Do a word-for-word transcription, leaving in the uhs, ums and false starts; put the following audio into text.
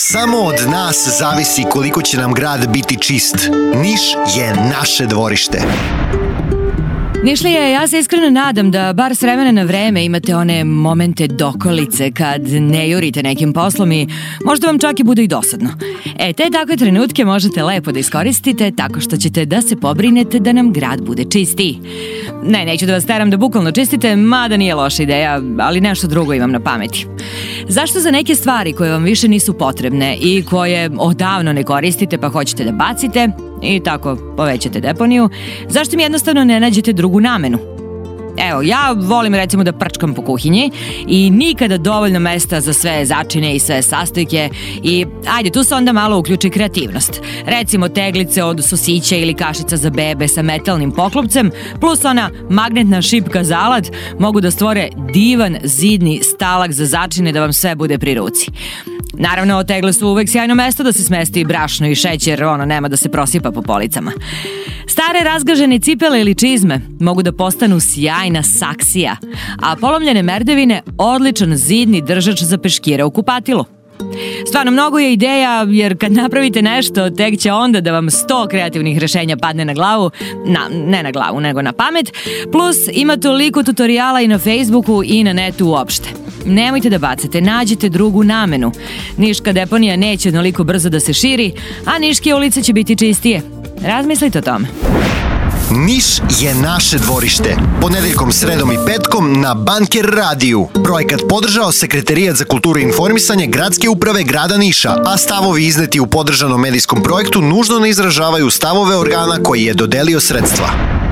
Samo od nas zavisi koliko će nam grad biti čist. Niš je naše dvorište. Nišlije, ja se iskreno nadam da bar s vremena na vreme imate one momente dokolice kad ne jurite nekim poslom i možda vam čak i bude i dosadno. E, te takve trenutke možete lepo da iskoristite tako što ćete da se pobrinete da nam grad bude čistiji. Ne, neću da vas teram da bukvalno čistite, mada nije loša ideja, ali nešto drugo imam na pameti. Zašto za neke stvari koje vam više nisu potrebne i koje odavno ne koristite pa hoćete da bacite i tako povećate deponiju, zašto mi jednostavno ne nađete drugu namenu? Evo, ja volim recimo da prčkam po kuhinji i nikada dovoljno mesta za sve začine i sve sastojke i ajde, tu se onda malo uključi kreativnost. Recimo teglice od sosića ili kašica za bebe sa metalnim poklopcem plus ona magnetna šipka za alat mogu da stvore divan zidni stalak za začine da vam sve bude pri ruci. Naravno, tegle su uvek sjajno mesto da se smesti brašno i šećer, ono nema da se prosipa po policama. Stare razgažene cipele ili čizme mogu da postanu sjajna saksija, a polomljene merdevine odličan zidni držač za peškire u kupatilu. Stvarno, mnogo je ideja, jer kad napravite nešto, tek će onda da vam sto kreativnih rešenja padne na glavu, na, ne na glavu, nego na pamet, plus ima toliko tutoriala i na Facebooku i na netu uopšte. Nemojte da bacate, nađite drugu namenu. Niška deponija neće onoliko brzo da se širi, a niške ulice će biti čistije. Razmislite o tome. Niš je naše dvorište. Ponedeljkom, sredom i petkom na Banker radiju. Projekat podržao Sekretarijat za kulturu i informisanje Gradske uprave grada Niša, a stavovi izneti u podržanom medijskom projektu nužno ne izražavaju stavove organa koji je dodelio sredstva.